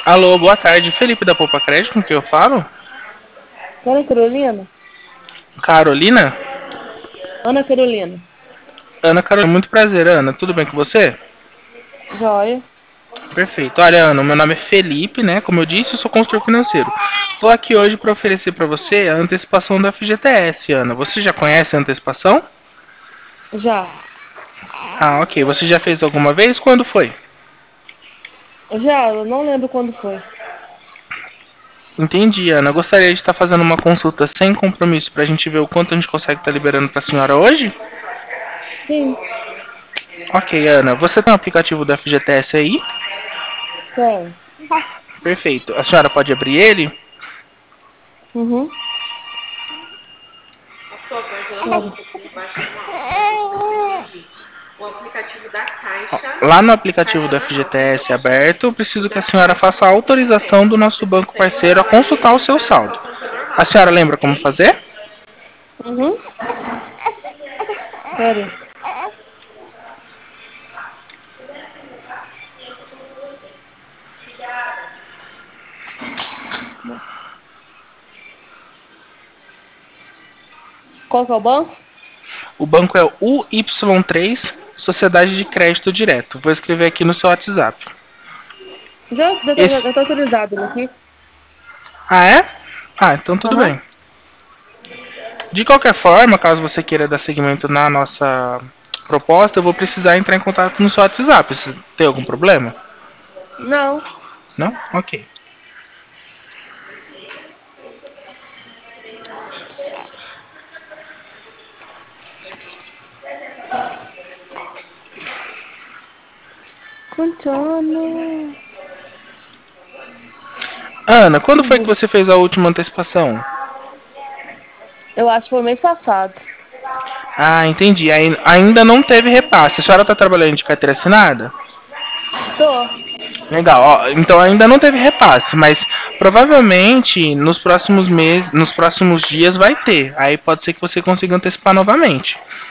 Alô, boa tarde. Felipe da Poupa Crédito, com quem eu falo? Ana Carolina? Carolina? Ana Carolina. Ana Carolina, muito prazer, Ana. Tudo bem com você? Joia. Perfeito. Olha, Ana, meu nome é Felipe, né? Como eu disse, eu sou consultor financeiro. Estou aqui hoje para oferecer para você a antecipação da FGTS, Ana. Você já conhece a antecipação? Já. Ah, ok. Você já fez alguma vez? Quando foi? Já, eu não lembro quando foi. Entendi, Ana. Gostaria de estar fazendo uma consulta sem compromisso para a gente ver o quanto a gente consegue estar liberando para a senhora hoje? Sim, Ok, Ana. Você tem o aplicativo da FGTS aí? tem. Perfeito. A senhora pode abrir ele? Uhum. Pera. Lá no aplicativo do FGTS aberto, eu preciso que a senhora faça a autorização do nosso banco parceiro a consultar o seu saldo. A senhora lembra como fazer? Uhum. Pera. Qual que é o banco? O banco é o UY3 Sociedade de Crédito Direto. Vou escrever aqui no seu WhatsApp. Já Esse... tá autorizado ele aqui. Ah, é? Ah, então tudo Aham. bem. De qualquer forma, caso você queira dar seguimento na nossa proposta, eu vou precisar entrar em contato no seu WhatsApp. Você tem algum problema? Não. Não? Ok. Continua. Ana, quando foi que você fez a última antecipação? Eu acho que foi mês passado. Ah, entendi. Ainda não teve repasse. A senhora está trabalhando de carteira assinada? Tô. Legal. Ó, então ainda não teve repasse, mas provavelmente nos próximos meses, nos próximos dias vai ter. Aí pode ser que você consiga antecipar novamente.